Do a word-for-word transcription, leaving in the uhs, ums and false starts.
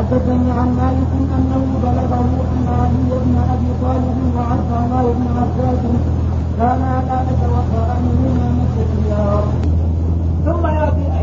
حدثني عن مالك انه بلغه ان علي بن ابي طالب وعبد الله بن عباس كانا لا نتوقع مما مست اليار. ثم ياتي